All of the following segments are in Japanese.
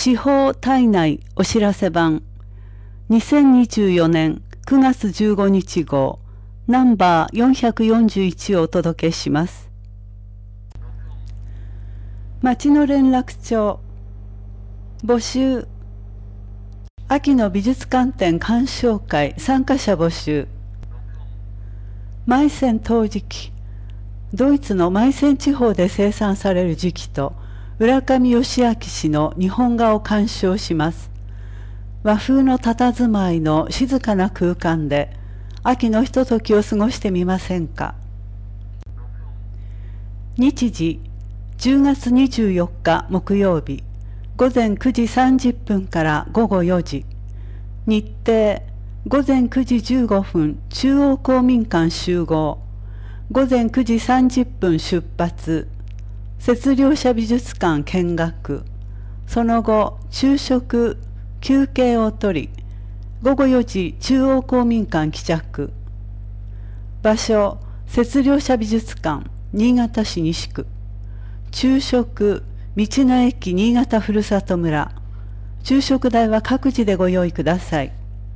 司法体内お知らせ版2024年9月15日号ナンバー441をお届けします。町の連絡帳募集秋の美術館展鑑賞会参加者募集マイセン陶磁器ドイツのマイセン地方で生産される磁器と浦上義明氏の日本画を鑑賞します。和風の佇まいの静かな空間で秋のひとときを過ごしてみませんか。日時10月24日木曜日午前9時30分から午後4時日程午前9時15分中央公民館集合午前9時30分出発摂領者美術館見学その後昼食休憩をとり午後4時中央公民館帰着場所摂領者美術館新潟市西区昼食道の駅新潟ふるさと村昼食代は各自でご用意ください。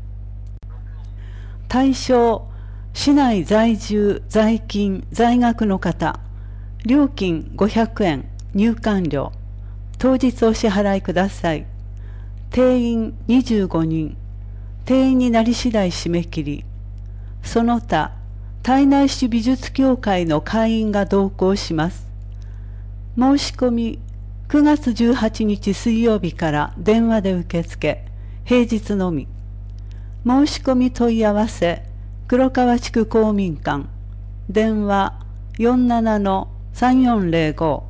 対象市内在住在勤在学の方料金500円入館料当日お支払いください。定員25人定員になり次第締め切りその他胎内市美術協会の会員が同行します。申し込み9月18日水曜日から電話で受付平日のみ申し込み問い合わせ黒川地区公民館電話 47-3405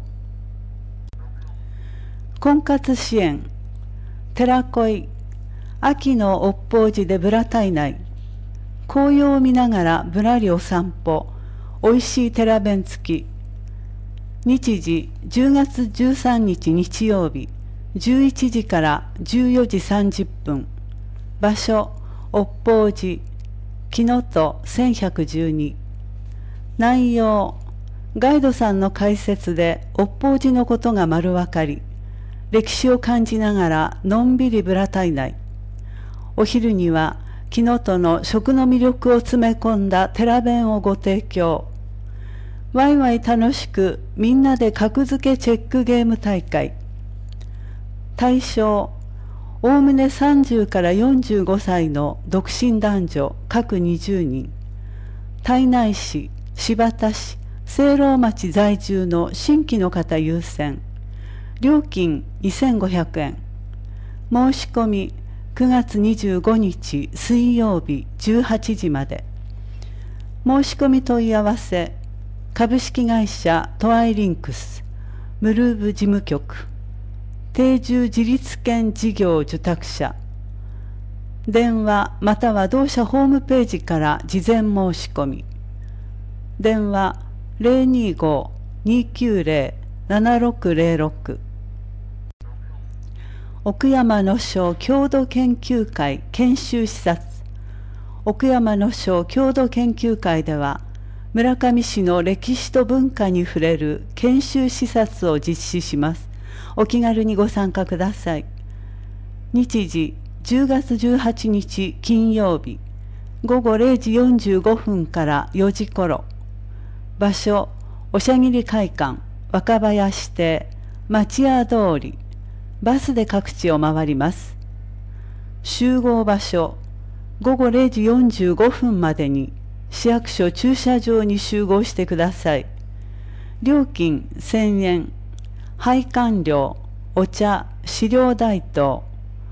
婚活支援寺恋秋の乙方寺でぶら体内紅葉を見ながらぶらりお散歩おいしい寺弁付き日時10月13日日曜日11時から14時30分場所乙方寺木の戸1112内容ガイドさんの解説で乙方寺のことが丸わかり歴史を感じながらのんびりぶら体内お昼には木の戸の食の魅力を詰め込んだ寺弁をご提供わいわい楽しくみんなで格付けチェックゲーム大会対象おおむね30から45歳の独身男女各20人胎内市新発田市聖籠町在住の新規の方優先料金2500円申し込み9月25日水曜日18時まで申し込み問い合わせ株式会社トワイリンクスムルーブ事務局定住自立権事業受託者電話または同社ホームページから事前申し込み電話 025-290-7606 奥山の庄郷土研究会研修視察奥山の庄郷土研究会では村上市の歴史と文化に触れる研修視察を実施します。お気軽にご参加ください。日時10月18日金曜日午後0時45分から4時頃場所おしゃぎり会館若林邸町屋通りバスで各地を回ります。集合場所午後0時45分までに市役所駐車場に集合してください。料金1000円配管料お茶飼料代等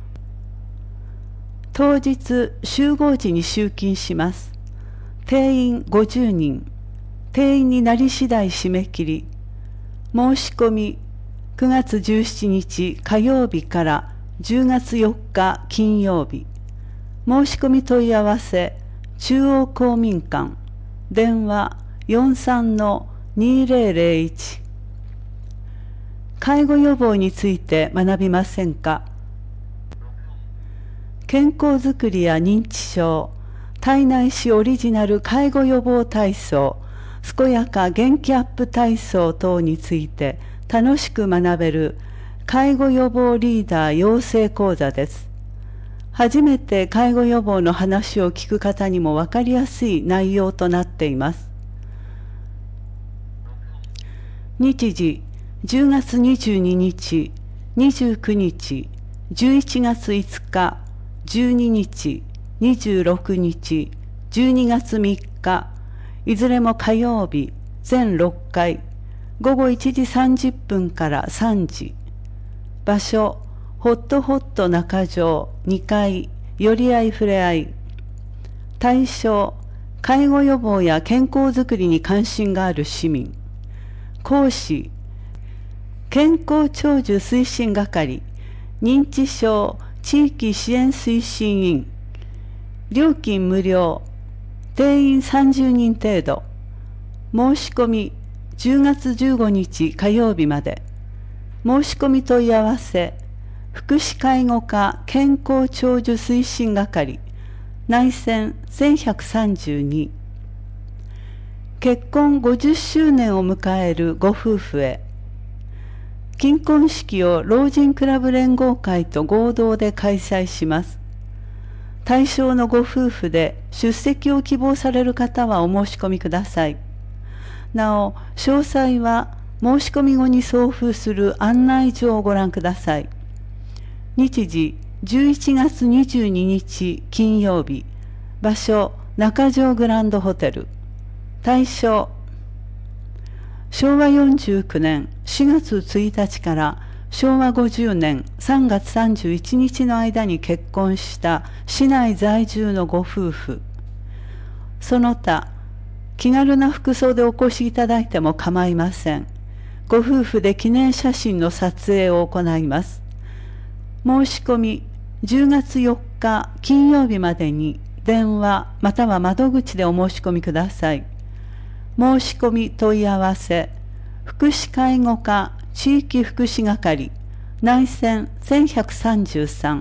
当日集合時に集金します。定員50人定員になり次第締め切り申し込み9月17日火曜日から10月4日金曜日申し込み問い合わせ中央公民館電話 43-2001 介護予防について学びませんか。健康づくりや認知症胎内市オリジナル介護予防体操健やか元気アップ体操等について楽しく学べる介護予防リーダー養成講座です。初めて介護予防の話を聞く方にも分かりやすい内容となっています。日時10月22日、29日、11月5日、12日、26日、12月3日、いずれも火曜日、全6回、午後1時30分から3時。場所、ホットホット中条2階、寄り合いふれあい。対象、介護予防や健康づくりに関心がある市民。講師、健康長寿推進係、認知症地域支援推進員。料金無料、定員30人程度。申し込み10月15日火曜日まで。申し込み問い合わせ、福祉介護課健康長寿推進係、内線1132。結婚50周年を迎えるご夫婦へ。金婚式を老人クラブ連合会と合同で開催します。対象のご夫婦で出席を希望される方はお申し込みください。なお、詳細は申し込み後に送付する案内状をご覧ください。日時11月22日金曜日。場所、中条グランドホテル。対象、昭和49年4月1日から昭和50年3月31日の間に結婚した市内在住のご夫婦。その他、気軽な服装でお越しいただいても構いません。ご夫婦で記念写真の撮影を行います。申し込み10月4日金曜日までに電話または窓口でお申し込みください。申し込み問い合わせ、福祉介護課地域福祉係、内線1133。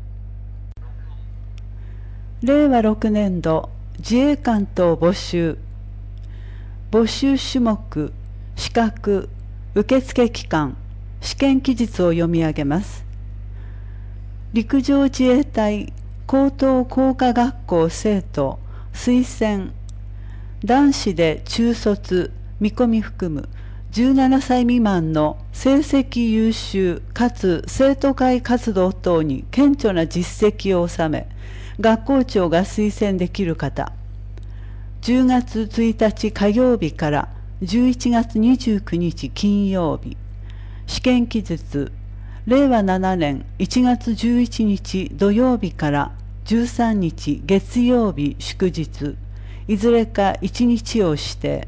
令和6年度自衛官等募集。募集種目、資格、受付期間、試験期日を読み上げます。陸上自衛隊高等工科学校生徒推薦。男子で中卒、見込み含む17歳未満の成績優秀かつ生徒会活動等に顕著な実績を収め、学校長が推薦できる方。10月1日火曜日から11月29日金曜日。試験期日、令和7年1月11日土曜日から13日月曜日祝日。いずれか1日を指定。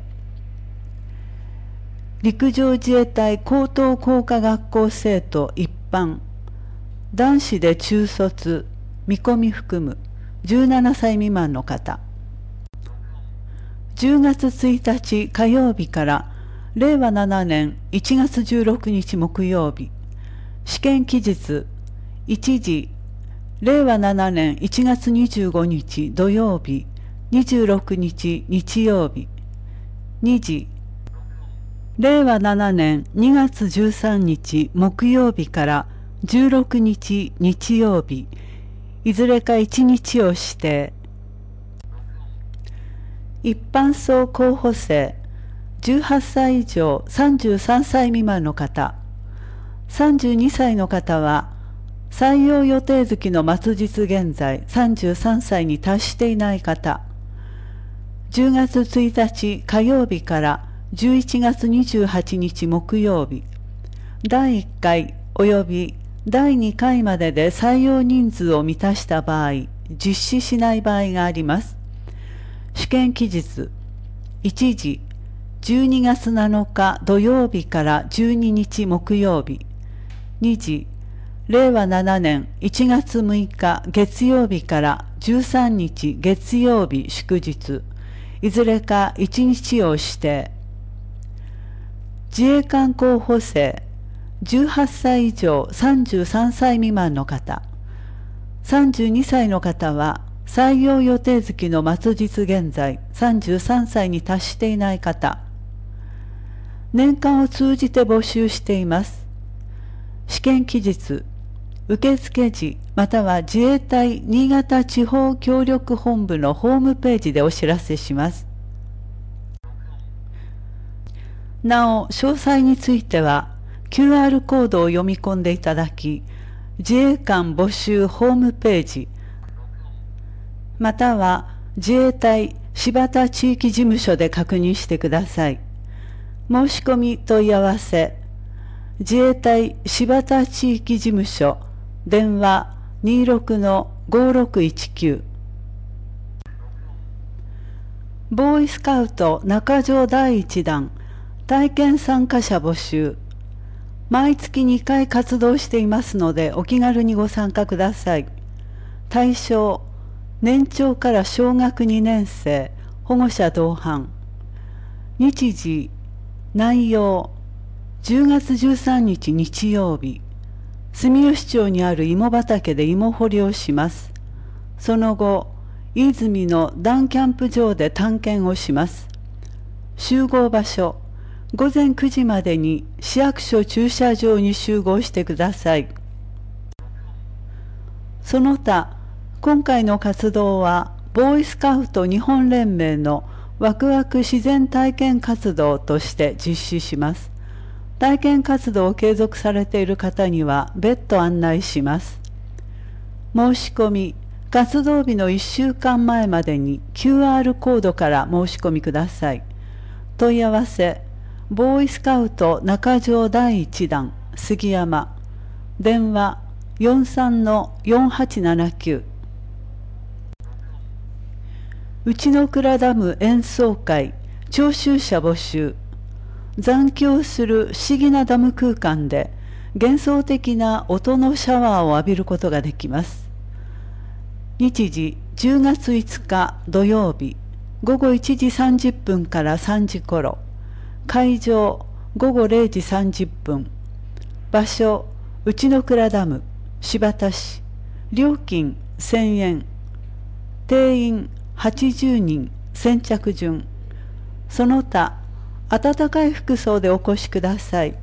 陸上自衛隊高等工科学校生徒一般。男子で中卒、見込み含む17歳未満の方。10月1日火曜日から令和7年1月16日木曜日。試験期日、1時、令和7年1月25日土曜日。26日日曜日。2時、令和7年2月13日木曜日から16日日曜日。いずれか1日を指定。一般層候補生、18歳以上33歳未満の方。32歳の方は、採用予定月の末日現在33歳に達していない方。10月1日火曜日から11月28日木曜日、第1回及び第2回までで採用人数を満たした場合、実施しない場合があります。試験期日、1時、12月7日土曜日から12日木曜日、2時、令和7年1月6日月曜日から13日月曜日祝日、いずれか1日を指定。自衛官候補生、18歳以上33歳未満の方。32歳の方は、採用予定月の末日現在33歳に達していない方。年間を通じて募集しています。 試験期日、受付時または自衛隊新潟地方協力本部のホームページでお知らせします。なお、詳細については QR コードを読み込んでいただき、自衛官募集ホームページまたは自衛隊新発田地域事務所で確認してください。申し込み問い合わせ、自衛隊新発田地域事務所電話 26-5619 ボーイスカウト中条第1弾体験参加者募集。毎月2回活動していますのでお気軽にご参加ください。対象、年長から小学2年生、保護者同伴。日時、内容、10月13日日曜日、住吉町にある芋畑で芋掘りをします。その後、飯泉のダンキャンプ場で探検をします。集合場所、午前9時までに市役所駐車場に集合してください。その他、今回の活動は、ボーイスカウト日本連盟のワクワク自然体験活動として実施します。体験活動を継続されている方には別途案内します。申し込み、活動日の1週間前までに QR コードから申し込みください。問い合わせ、ボーイスカウト中条第1弾杉山、電話 43-4879。内之倉ダム演奏会聴衆者募集。残響する不思議なダム空間で幻想的な音のシャワーを浴びることができます。日時10月5日土曜日午後1時30分から3時頃、会場午後0時30分、場所内之倉ダム新発田市、料金1000円、定員80人、先着順。その他暖かい服装でお越しください。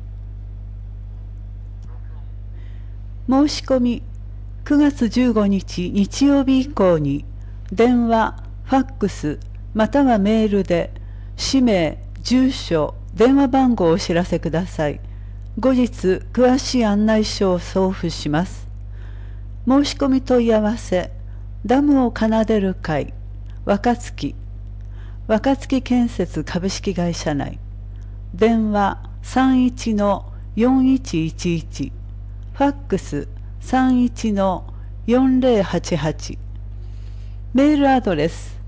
申し込み、9月15日日曜日以降に、電話、ファックス、またはメールで、氏名、住所、電話番号をお知らせください。後日、詳しい案内書を送付します。申し込み問い合わせ、ダムを奏でる会、若槻建設株式会社内、電話 31-4111、ファックス 31-4088、メールアドレス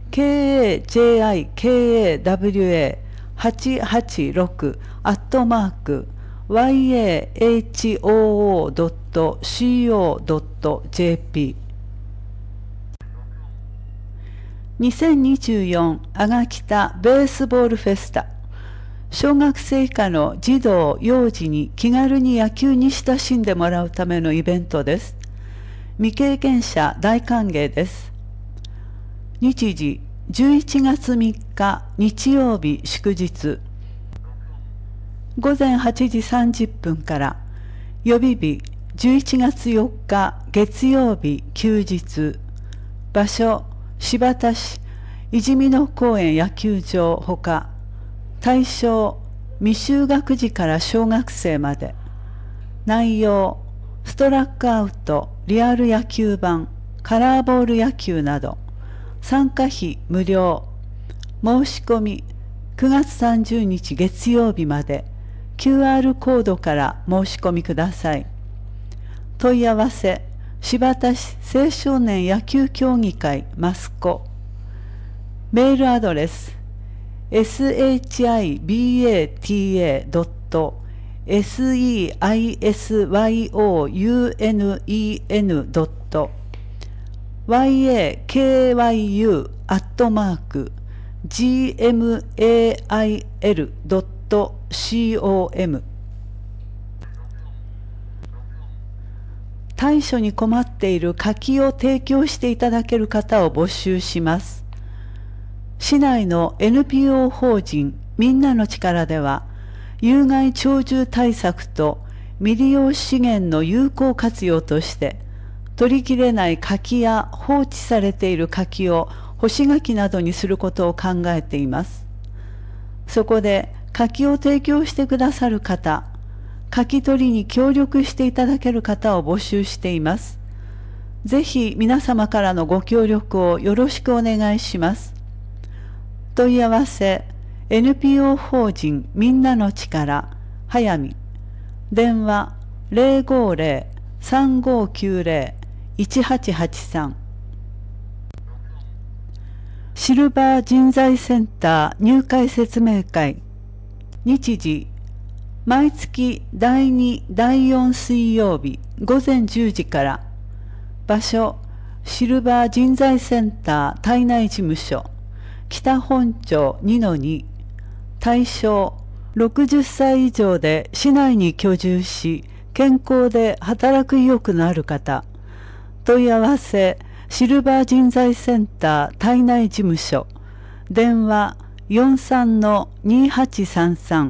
kajik-886@yahoo.co.jp。 2024阿賀北ベースボールフェスタ。小学生以下の児童・幼児に気軽に野球に親しんでもらうためのイベントです。未経験者大歓迎です。日時11月3日日曜日祝日。午前8時30分から、予備日11月4日月曜日休日。場所新発田市泉野公園野球場ほか、対象未就学児から小学生まで。内容ストラックアウト、リアル野球盤、カラーボール野球など。参加費無料。申し込み9月30日月曜日まで QR コードから申し込みください。問い合わせ新発田市青少年野球協議会マスコ。メールアドレス sisyouyunu.yakyu@gmail.com。対処に困っている柿を提供していただける方を募集します。市内の NPO 法人みんなの力では、有害鳥獣対策と未利用資源の有効活用として、取りきれない柿や放置されている柿を干し柿などにすることを考えています。そこで柿を提供してくださる方、柿取りに協力していただける方を募集しています。ぜひ皆様からのご協力をよろしくお願いします。問い合わせ NPO 法人みんなの力早見、電話 050-3590-1883。シルバー人材センター入会説明会。日時毎月第2第4水曜日午前10時から。場所シルバー人材センター体内事務所北本町 2-2。 対象60歳以上で市内に居住し健康で働く意欲のある方。問い合わせシルバー人材センター体内事務所電話 43-2833。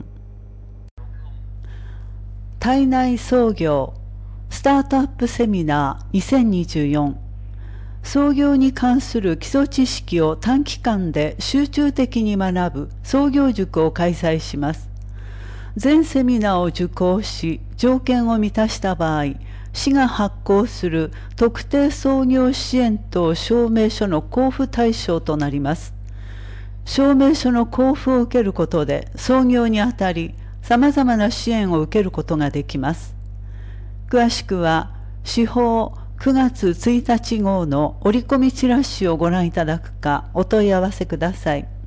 体内創業スタートアップセミナー2024。創業に関する基礎知識を短期間で集中的に学ぶ創業塾を開催します。全セミナーを受講し条件を満たした場合、市が発行する特定創業支援等証明書の交付対象となります。証明書の交付を受けることで創業にあたりさまざまな支援を受けることができます。詳しくは司法9月1日号の折り込みチラシをご覧いただくかお問い合わせください。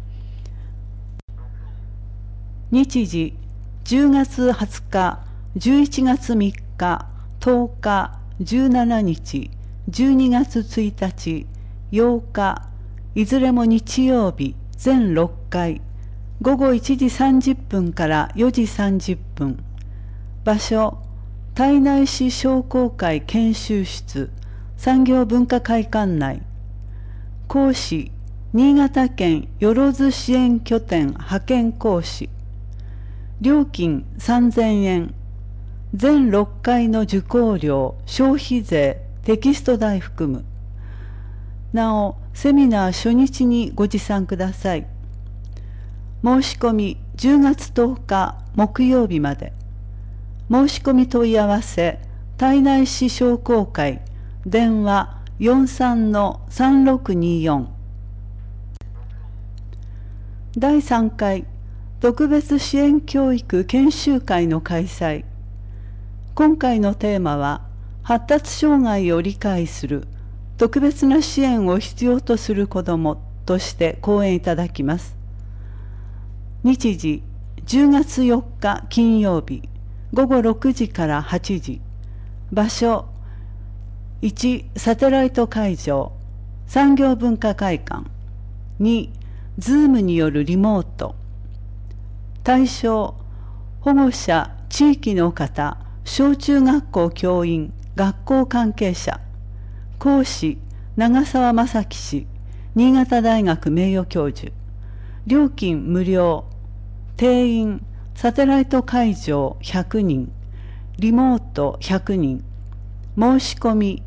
日時10月20日、11月3日、10日、17日、12月1日、8日、いずれも日曜日全6回、午後1時30分から4時30分。場所胎内市商工会研修室産業文化会館内。講師新潟県よろず支援拠点派遣講師。料金3000円。全6回の受講料消費税テキスト代含む。なおセミナー初日にご持参ください。申し込み10月10日木曜日まで。申し込み問い合わせ胎内市商工会電話 43-3624。 第3回特別支援教育研修会の開催。今回のテーマは発達障害を理解する特別な支援を必要とする子どもとして講演いただきます。日時10月4日金曜日午後6時から8時。場所1サテライト会場産業文化会館。2ズームによるリモート。対象保護者地域の方小中学校教員学校関係者。講師長澤正樹氏新潟大学名誉教授。料金無料。定員サテライト会場100人リモート100人。申し込み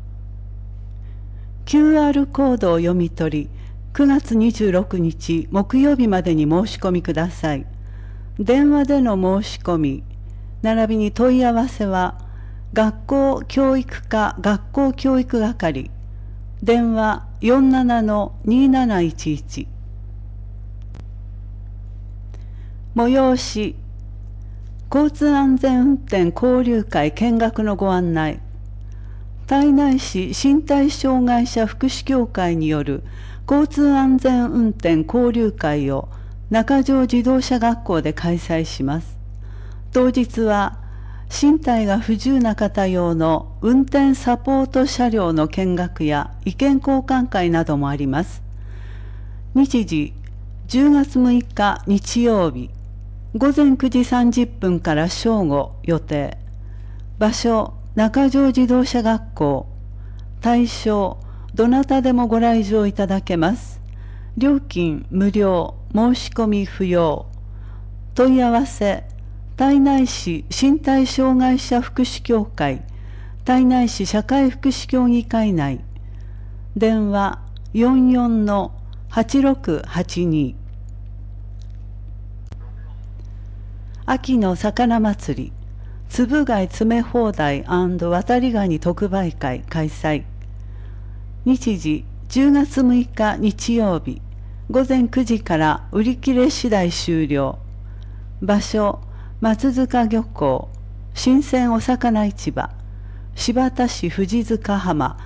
QR コードを読み取り9月26日木曜日までに申し込みください。電話での申し込み並びに問い合わせは学校教育課学校教育係電話 47-2711。 催し交通安全運転交流会見学のご案内。胎内市身体障害者福祉協会による交通安全運転交流会を中条自動車学校で開催します。当日は身体が不自由な方用の運転サポート車両の見学や意見交換会などもあります。日時10月6日日曜日午前9時30分から正午予定。場所中条自動車学校。対象どなたでもご来場いただけます。料金無料。申し込み不要。問い合わせ胎内市身体障害者福祉協会胎内市社会福祉協議会内電話 44-8682 秋の魚祭りつぶ貝詰め放題&渡りガニ特売会開催。日時10月6日日曜日午前9時から売り切れ次第終了。場所松塚漁港新鮮お魚市場新発田市藤塚浜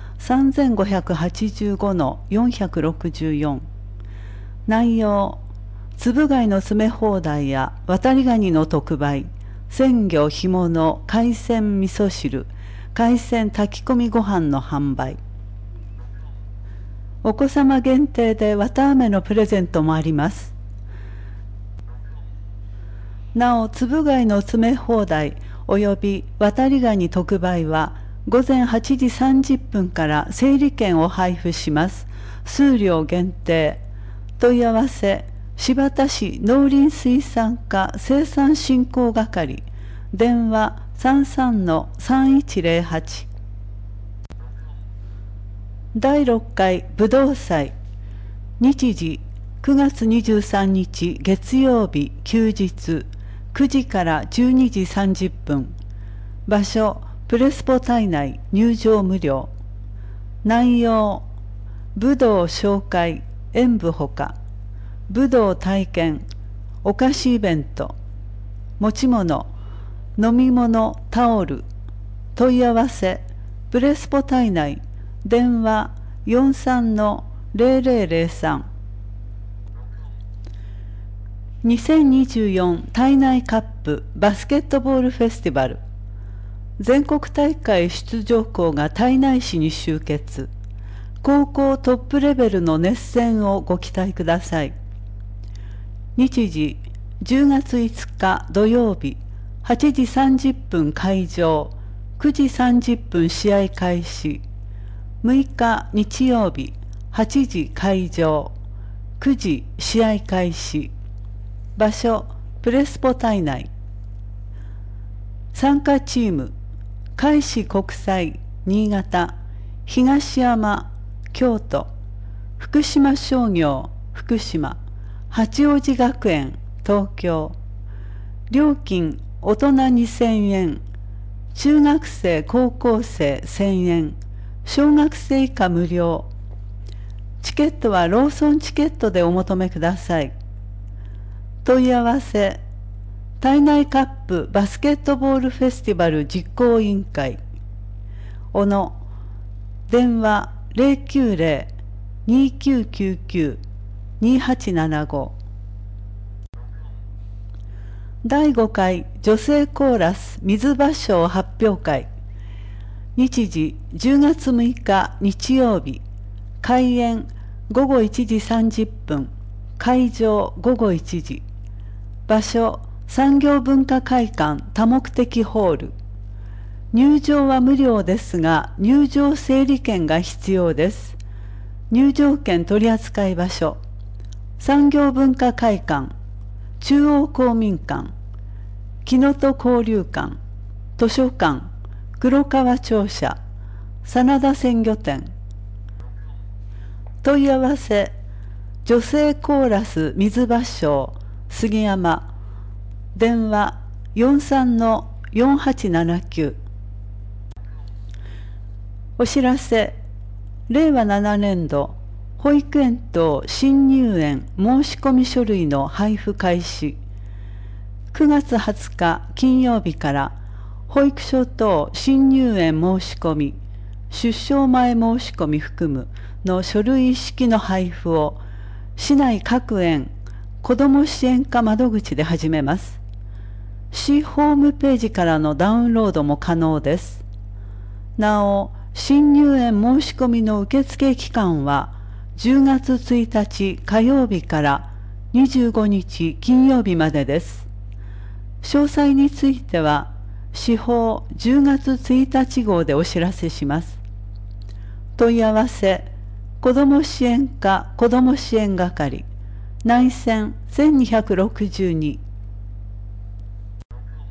3585-464 内容つぶ貝の詰め放題や渡りガニの特売鮮魚干物海鮮味噌汁海鮮炊き込みご飯の販売。お子様限定で綿あめのプレゼントもあります。なおつぶ貝の詰め放題および渡りガニ特売は午前8時30分から整理券を配布します。数量限定。問い合わせ新発田市農林水産課生産振興係電話 33-3108 第6回ぶどう祭日時9月23日月曜日休日9時から12時30分場所プレスポ体内入場無料内容ぶどう紹介演舞ほかぶどう体験お菓子イベント持ち物飲み物タオル問い合わせプレスポ体内電話 43-0003 2024体内カップバスケットボールフェスティバル全国大会出場校が胎内市に集結高校トップレベルの熱戦をご期待ください。日時10月5日土曜日8時30分開場9時30分試合開始6日日曜日8時開場9時試合開始場所プレスポ体内参加チーム海士国際新潟東山京都福島商業福島八王子学園東京料金大人2000円中学生高校生1000円小学生以下無料チケットはローソンチケットでお求めください。問い合わせ体内カップバスケットボールフェスティバル実行委員会小野電話 090-2999-2875 第5回女性コーラス水場賞発表会日時10月6日日曜日開演午後1時30分会場午後1時場所産業文化会館多目的ホール入場は無料ですが入場整理券が必要です。入場券取扱場所産業文化会館中央公民館木の戸交流館図書館黒川庁舎真田鮮魚店問い合わせ女性コーラス水場賞杉山電話 43-4879 お知らせ令和7年度保育園等新入園申込書類の配布開始9月20日金曜日から保育所等新入園申込出生前申込含むの書類一式の配布を市内各園子ども支援課窓口で始めます。市ホームページからのダウンロードも可能です。なお、新入園申し込みの受付期間は10月1日火曜日から25日金曜日までです。詳細については、市法10月1日号でお知らせします。問い合わせ、子ども支援課子ども支援係、内線1262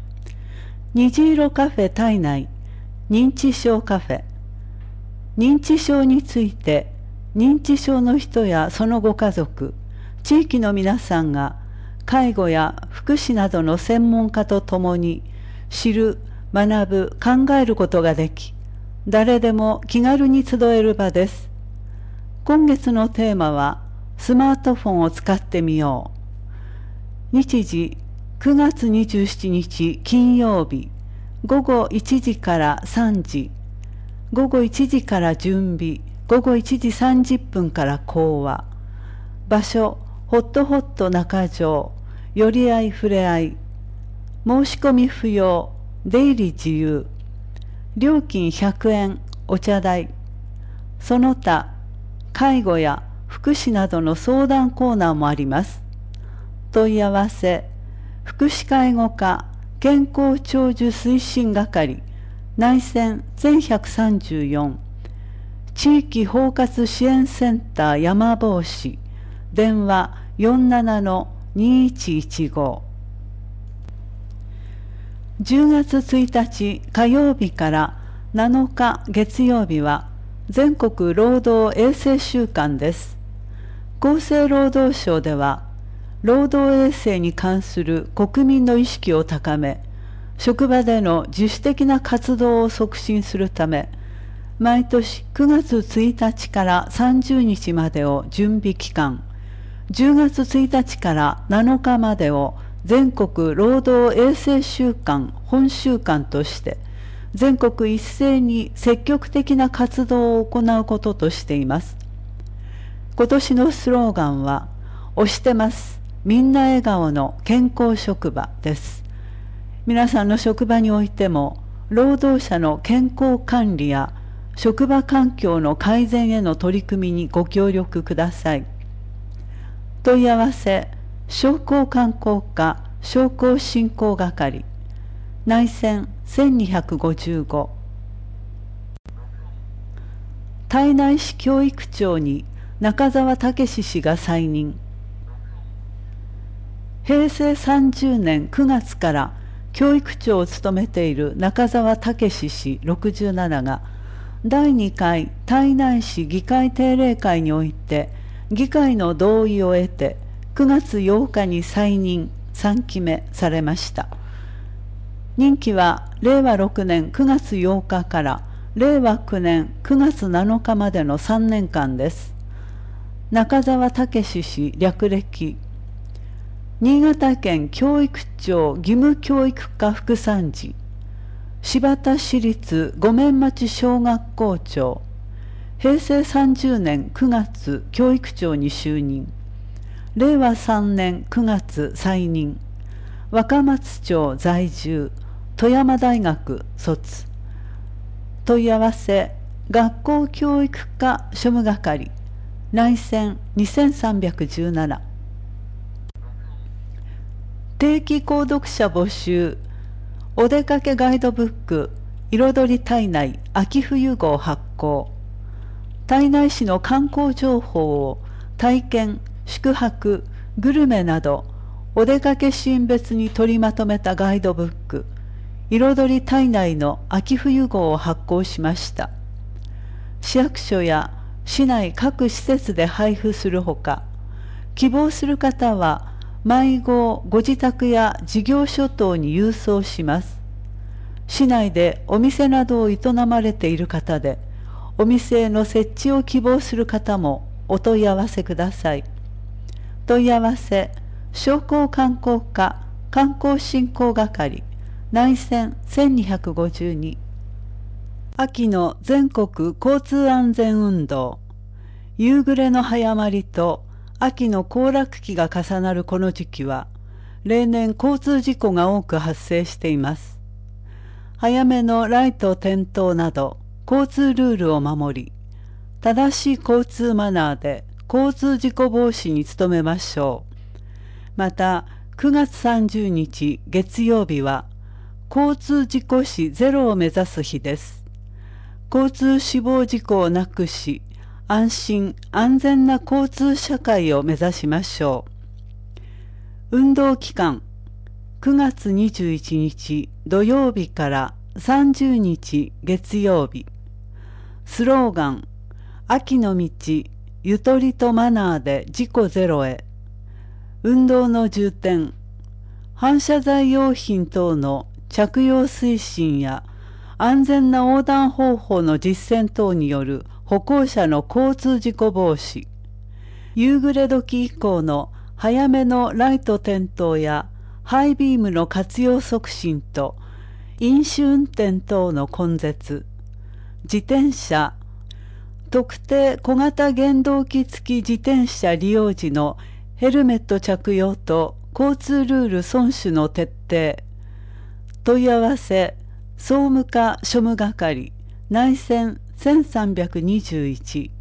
虹色カフェ体内認知症カフェ。認知症について認知症の人やそのご家族、地域の皆さんが介護や福祉などの専門家と共に知る、学ぶ、考えることができ、誰でも気軽に集える場です。今月のテーマはスマートフォンを使ってみよう。日時9月27日金曜日、午後1時から3時、午後1時から準備、午後1時30分から講話。場所、ホットホット中条、寄り合いふれあい。申し込み不要、出入り自由。料金100円、お茶代。その他、介護や福祉などの相談コーナーもあります。問い合わせ、福祉介護課健康長寿推進係内線1134、地域包括支援センター山帽子、電話47-2115。10月1日火曜日から7日月曜日は全国労働衛生週間です。厚生労働省では、労働衛生に関する国民の意識を高め、職場での自主的な活動を促進するため、毎年9月1日から30日までを準備期間、10月1日から7日までを全国労働衛生週間本週間として、全国一斉に積極的な活動を行うこととしています。今年のスローガンは、推してます。みんな笑顔の健康職場です。皆さんの職場においても、労働者の健康管理や職場環境の改善への取り組みにご協力ください。問い合わせ、商工観光課商工振興係内線1255。胎内市教育長に中澤武氏が再任。平成30年9月から教育長を務めている中澤武氏67が、第2回胎内市議会定例会において議会の同意を得て9月8日に再任3期目されました。任期は令和6年9月8日から令和9年9月7日までの3年間です。中澤武氏略歴、新潟県教育庁義務教育課副参事、新発田市立五面町小学校長、平成30年9月教育長に就任、令和3年9月再任、若松町在住、富山大学卒。問い合わせ、学校教育課庶務係内線2317。定期購読者募集、お出かけガイドブック彩り胎内秋冬号発行。胎内市の観光情報を体験、宿泊、グルメなどお出かけシーン別に取りまとめたガイドブック彩り胎内の秋冬号を発行しました。市役所や市内各施設で配布するほか、希望する方は毎号ご自宅や事業所等に郵送します。市内でお店などを営まれている方で、お店への設置を希望する方もお問い合わせください。問い合わせ、商工観光課観光振興係内線1252。秋の全国交通安全運動。夕暮れの早まりと秋の行楽期が重なるこの時期は、例年交通事故が多く発生しています。早めのライト点灯など、交通ルールを守り、正しい交通マナーで交通事故防止に努めましょう。また、9月30日月曜日は、交通事故死ゼロを目指す日です。交通死亡事故をなくし、安心安全な交通社会を目指しましょう。運動期間、 9月21日土曜日から30日月曜日。スローガン、秋の道、ゆとりとマナーで自己ゼロへ。運動の重点、反射材用品等の着用推進や安全な横断方法の実践等による歩行者の交通事故防止、夕暮れ時以降の早めのライト点灯やハイビームの活用促進と飲酒運転等の根絶、自転車、特定小型原動機付き自転車利用時のヘルメット着用と交通ルール遵守の徹底。問い合わせ、総務課庶務係、内線1321。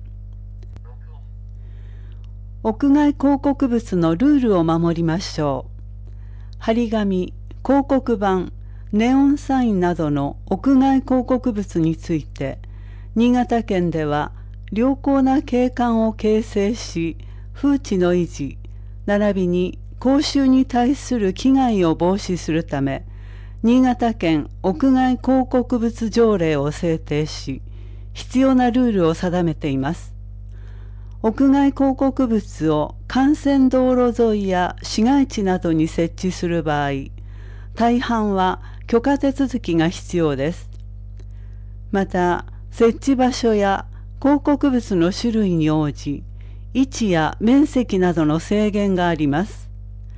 屋外広告物のルールを守りましょう。張り紙、広告板、ネオンサインなどの屋外広告物について、新潟県では良好な景観を形成し、風致の維持、並びに公衆に対する危害を防止するため、新潟県屋外広告物条例を制定し、必要なルールを定めています。屋外広告物を幹線道路沿いや市街地などに設置する場合、大半は許可手続きが必要です。また、設置場所や広告物の種類に応じ、位置や面積などの制限があります。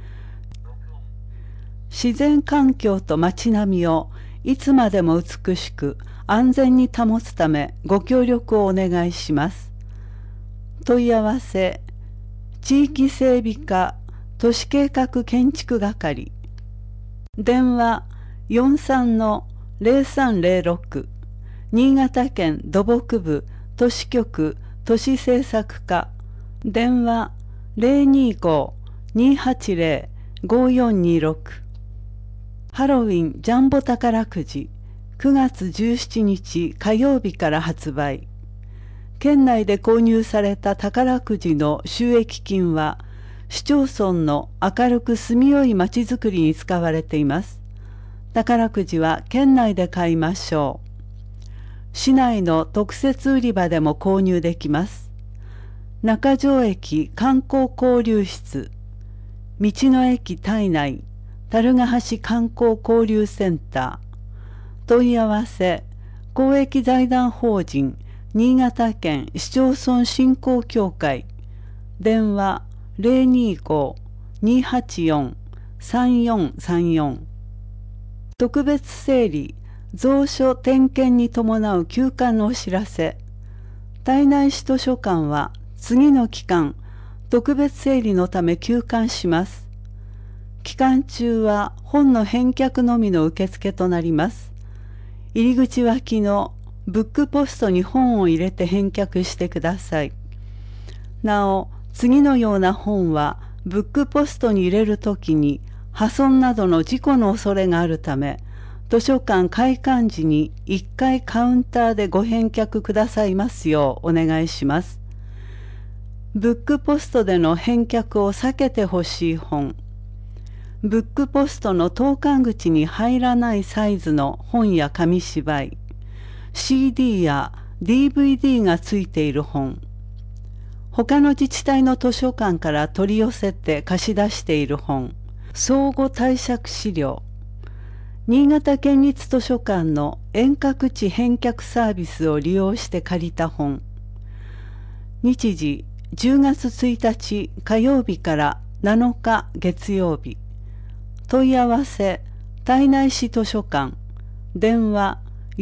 自然環境と街並みをいつまでも美しく安全に保つためご協力をお願いします。問い合わせ、地域整備課都市計画建築係、電話43-0306、新潟県土木部都市局都市政策課、電話025-280-5426。ハロウィンジャンボ宝くじ9月17日火曜日から発売。県内で購入された宝くじの収益金は、市町村の明るく住みよいまちづくりに使われています。宝くじは県内で買いましょう。市内の特設売り場でも購入できます。中条駅観光交流室、道の駅胎内、樽ヶ橋観光交流センター。問い合わせ、公益財団法人新潟県市町村振興協会、電話025-284-3434。特別整理蔵書点検に伴う休館のお知らせ。胎内市図書館は次の期間、特別整理のため休館します。期間中は本の返却のみの受付となります。入り口脇のブックポストに本を入れて返却してください。なお、次のような本はブックポストに入れるときに破損などの事故の恐れがあるため、図書館開館時に1回カウンターでご返却くださいますようお願いします。ブックポストでの返却を避けてほしい本。ブックポストの投函口に入らないサイズの本や紙芝居、CD や DVD がついている本、他の自治体の図書館から取り寄せて貸し出している本、相互貸借資料、新潟県立図書館の遠隔地返却サービスを利用して借りた本、日時10月1日火曜日から7日月曜日。問い合わせ、胎内市図書館、電話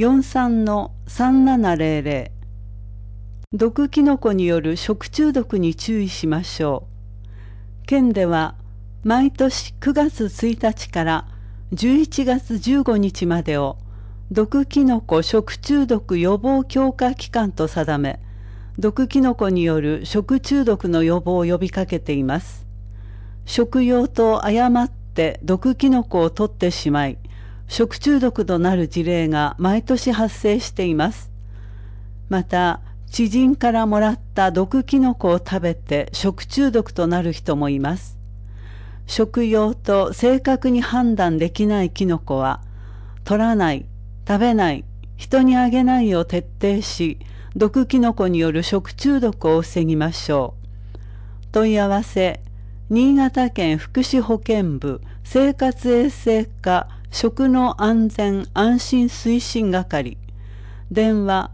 43-3700。毒キノコによる食中毒に注意しましょう。県では毎年9月1日から11月15日までを毒キノコ食中毒予防強化期間と定め、毒キノコによる食中毒の予防を呼びかけています。食用と誤って毒キノコを取ってしまい、食中毒となる事例が毎年発生しています。また、知人からもらった毒キノコを食べて食中毒となる人もいます。 食用と正確に判断できないキノコは、取らない、食べない、人にあげないを徹底し、毒キノコによる食中毒を防ぎましょう。問い合わせ、新潟県福祉保健部生活衛生課食の安全安心推進係、電話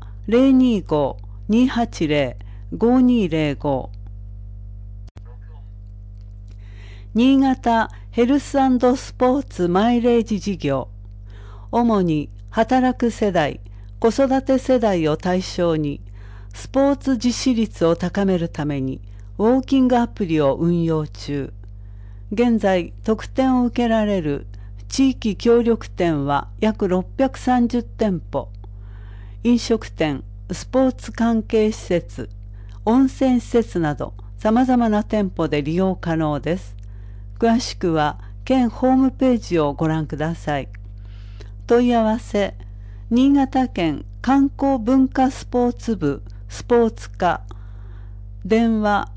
025-280-5205。 新潟ヘルス&スポーツマイレージ事業、主に働く世代、子育て世代を対象に、スポーツ実施率を高めるために、ウォーキングアプリを運用中。現在、特典を受けられる地域協力店は約630店舗。飲食店、スポーツ関係施設、温泉施設など様々な店舗で利用可能です。詳しくは県ホームページをご覧ください。問い合わせ、新潟県観光文化スポーツ部スポーツ課、電話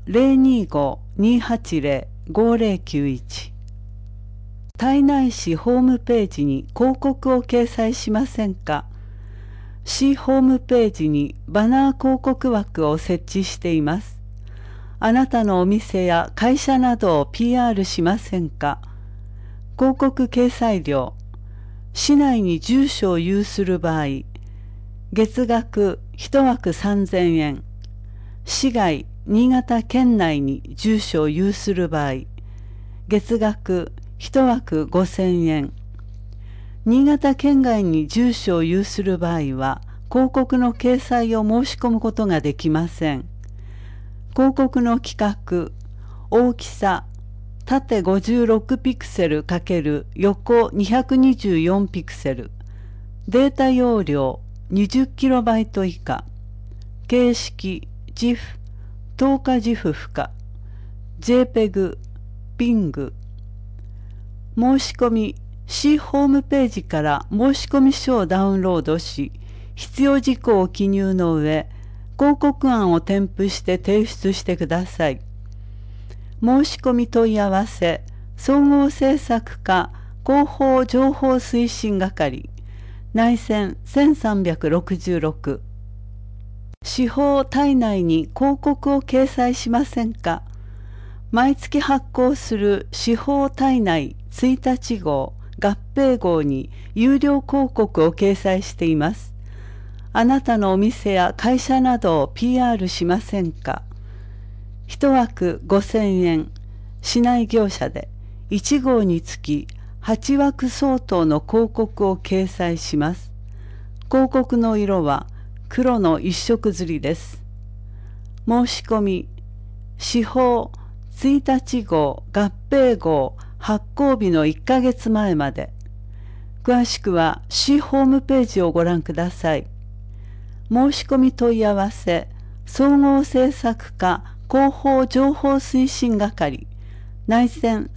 025-280-5091。 胎内市ホームページに広告を掲載しませんか？市ホームページにバナー広告枠を設置しています。あなたのお店や会社などを PR しませんか？広告掲載料、市内に住所を有する場合、月額1枠3000円、市外、新潟県内に住所を有する場合、月額1枠5000円、新潟県外に住所を有する場合は、広告の掲載を申し込むことができません。広告の規格、大きさ、縦56ピクセル×横224ピクセル、データ容量 20KB 以下、形式 GIF、10日 GIF 負荷、JPEG、Bing。申し込み、市ホームページから申し込み書をダウンロードし、必要事項を記入の上、広告案を添付して提出してください。申し込み問い合わせ、総合制作課広報情報推進係、内線1366。市法体内に広告を掲載しませんか？毎月発行する市法体内1日号、合併号に有料広告を掲載しています。あなたのお店や会社などを PR しませんか？1枠5000円、市内業者で1号につき8枠相当の広告を掲載します。広告の色は黒の一色刷りです。申し込み、市法1日号合併号発行日の1ヶ月前まで。詳しくは市ホームページをご覧ください。申し込み問い合わせ、総合制作課広報情報推進係、内線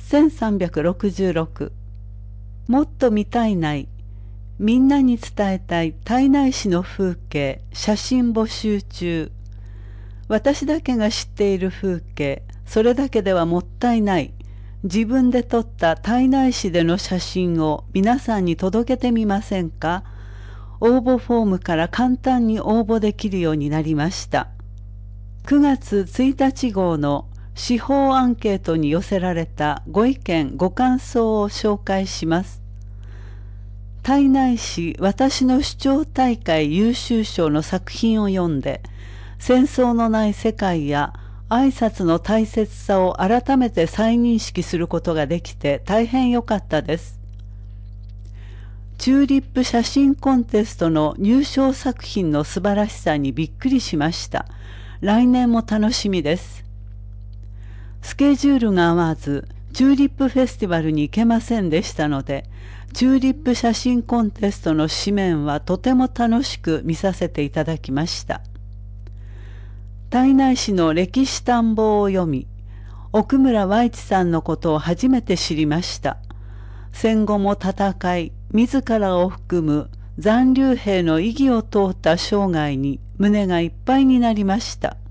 1366。もっと見たいない、みんなに伝えたい胎内市の風景、写真募集中。私だけが知っている風景、それだけではもったいない。自分で撮った胎内市での写真を皆さんに届けてみませんか？応募フォームから簡単に応募できるようになりました。9月1日号の司法アンケートに寄せられたご意見ご感想を紹介します。胎内市私の主張大会優秀賞の作品を読んで、戦争のない世界や挨拶の大切さを改めて再認識することができて大変良かったです。チューリップ写真コンテストの入賞作品の素晴らしさにびっくりしました。来年も楽しみです。スケジュールが合わず、チューリップフェスティバルに行けませんでしたので、チューリップ写真コンテストの紙面はとても楽しく見させていただきました。胎内市の歴史探訪を読み、奥村和一さんのことを初めて知りました。戦後も戦い、自らを含む残留兵の意義を問うた生涯に胸がいっぱいになりました。